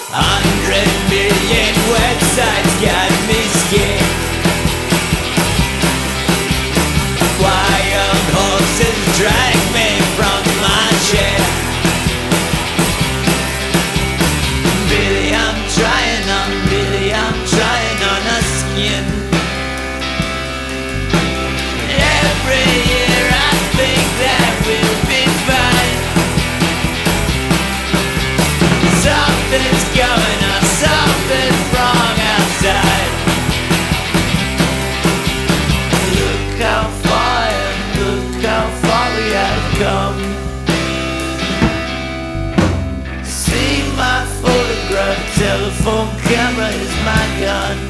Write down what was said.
100 million websites got me scared. Wild horses drag me from my chair. Billy, I'm trying on a skin. Every year I think that we'll be fine. Something's going on, something's wrong outside. Look how far we have come. See my photograph, telephone camera is my gun.